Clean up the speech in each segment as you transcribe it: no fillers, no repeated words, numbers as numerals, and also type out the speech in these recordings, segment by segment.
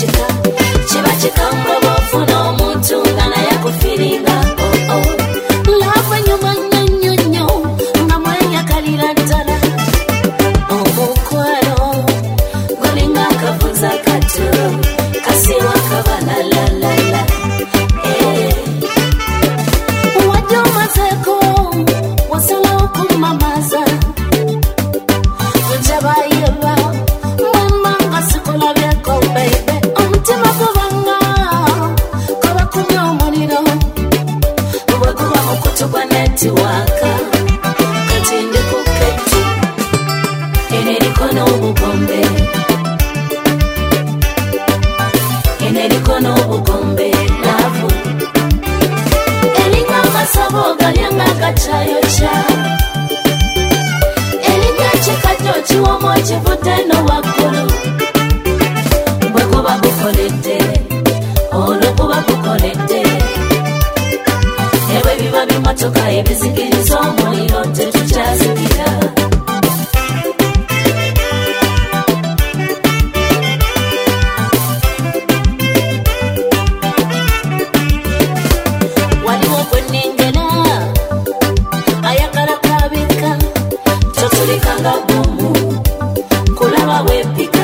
chikamba bafuna omuntu nga naye akufiringa lava nyuma nyonyo nga mweyakalira ddala omukwano golinga akavuza kato kasiwa kabana lalala wadde omazeko wasala okumamaza njabayeba mwemanga sikulabyeko baby omutima gubanga kaba kunywa omuliro bweguba mukutu gwa netiwaka kati ndi ku keti eno eriko n'obugombe laavu eringa amasabo galyanga agacayokya eringa ekikajjo kiwomo ekivudde no waggulu bwekuba gukoledde olwokuba gukoledde ebwe biba bimotoka ebizikiriza omuliro tetukyazikira waliwo gwenengera ayagala kabika totulikanga gumu kulaba wepika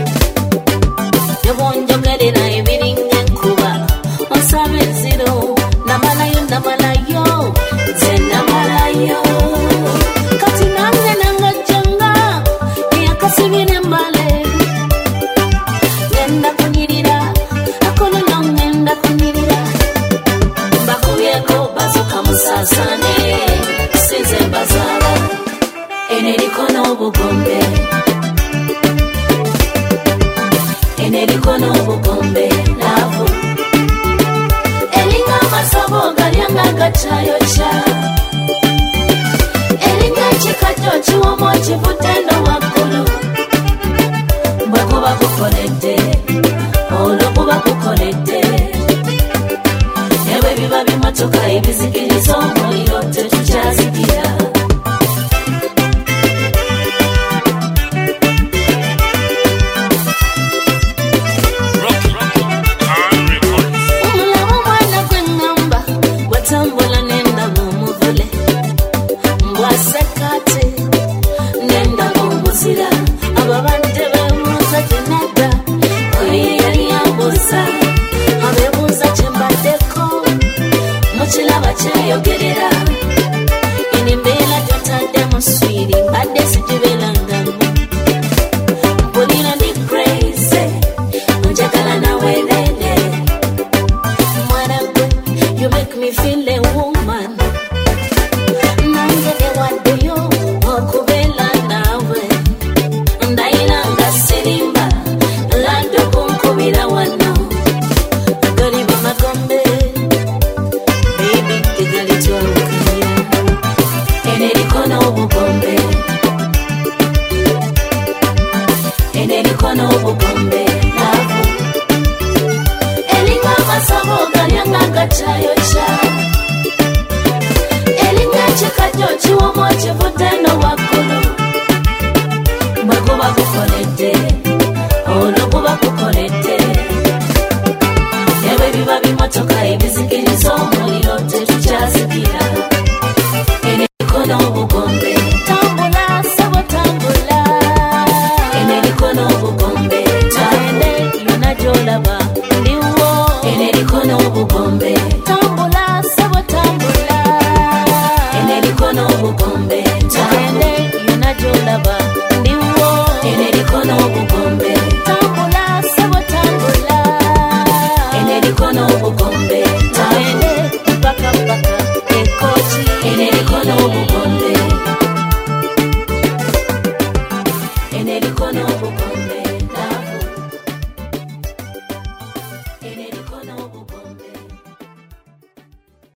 yobonjogerera ebiringa enkuba osaba enziro namalayo nze namalayo kati nange nangajjanga eyakasibira embale ngenda kunyirira akololo ngenda kunyirira mbakubyeko bazuka musasane sinze mbazaala eno eriko n'obugombe laavu eringa amasabo galyanga agacayokya eringa ekikajjo kiwomo ekivudde no waggulu bwekuba gukoledde olwokuba gukoledde ebwe biba bimotoka ebizikiriza omuliro tetukyazikira tambula nenda mumuvule mbwasekate nenda mumuzira ababadde bebuuza gyenedda oli yali yambuuza abebuuza kyembaddeko mukiraba kyeyogerera eni mbeera gyotadde mu swiri mbadde sigibeerangamu mpulira ndi crazy njagala naweerere mwana gwe you make me feel a woman nange ewaddeyo okubeera naawe ndayiranga sirimba ladde okunkubira wano galiba magombe baby tegali twawukanya eno eriko n'obugombe laavu eringa amasabo galyanga agacayokya eringa ekikajjo kiwomo ekivudde no waggulu